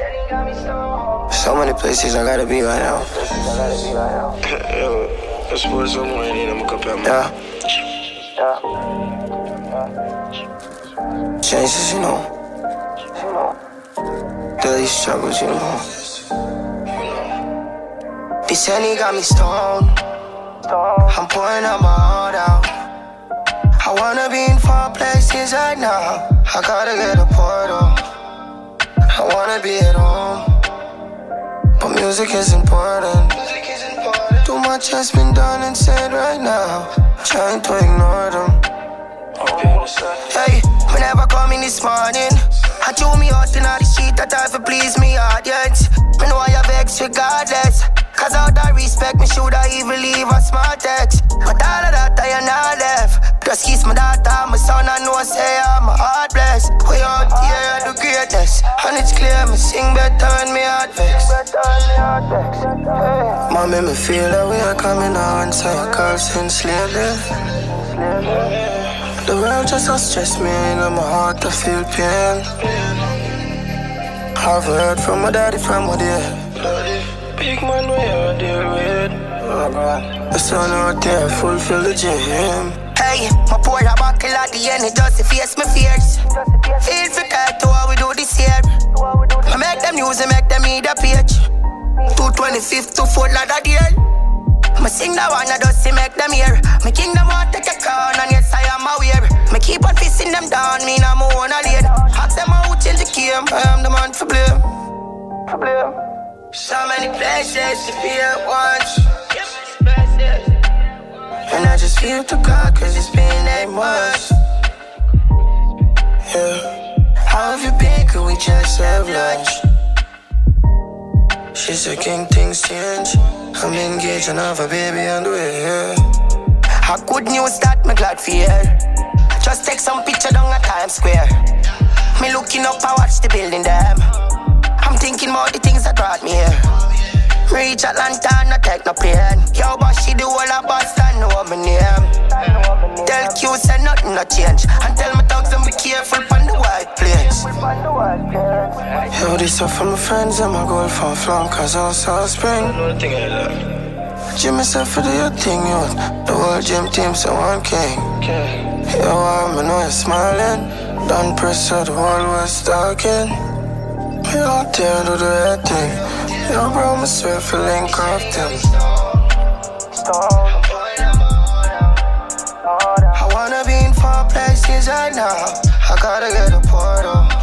So many places I gotta be right now. Yo, I suppose somewhere I need to make up your mind. Yeah. Changes, you know. Daily struggles, you know. This Henny got me stoned. I'm pouring out my heart out. I wanna be in 4 places right now. I gotta get a portal. I wanna be at home, but music is important. Too much has been done and said right now. Trying to ignore them. Hey, whenever coming this morning, I threw me out in all the street that I for please me audience. Me know I have vex regardless, cause out of respect me shoulda even leave a small text. But all of that I ain't not left. Just kiss my daughter, my son, I know say I'm a heart blessed. We out here at the greatness, and it's clear me sing better when me heart vex. Mom made me feel that we are coming on cycles since lately. The world just so stress me and my heart to feel pain. I've heard from my daddy from my dear. Big man we are deal with. The sun out there fulfill the dream. Hey, my pour a buckle at the end, it just to face my fears. Feel for that to how we do this year. I make them use and make them need a page. 225th to 4th ladder deal. I sing that one, I just to make them hear. My kingdom want to take a crown, and yes I am aware. Me keep on fisting them down, me now my own lane. Ask them how change the game, I am the man for blame. So many places to be at once. And I just feel too cold cause it's been 8 months. Yeah. How have you been? Could we just have lunch? She said, King, things change. I'm engaged and have a baby on the way, yeah. A good news that me glad for hear. Just take some picture down at Times Square. Me looking up, I watch the building them. I'm thinking about the things that brought me here. Reach Atlanta, no take no plane. Yo, but she do all her best, I know my name. Tell Q, say nothing no change. And tell me dogs and be careful on the white plains. Yo, this stuff from my friends and my goal from Flum, cause I saw spring. Gym myself for the your thing, yo. The whole gym team, so one king. Yo, I know you're smiling. Don't press out, the whole was stalking. We out there do the right thing. Yo, bro, myself a link off them. I wanna be in 4 places right now. I gotta get a portal.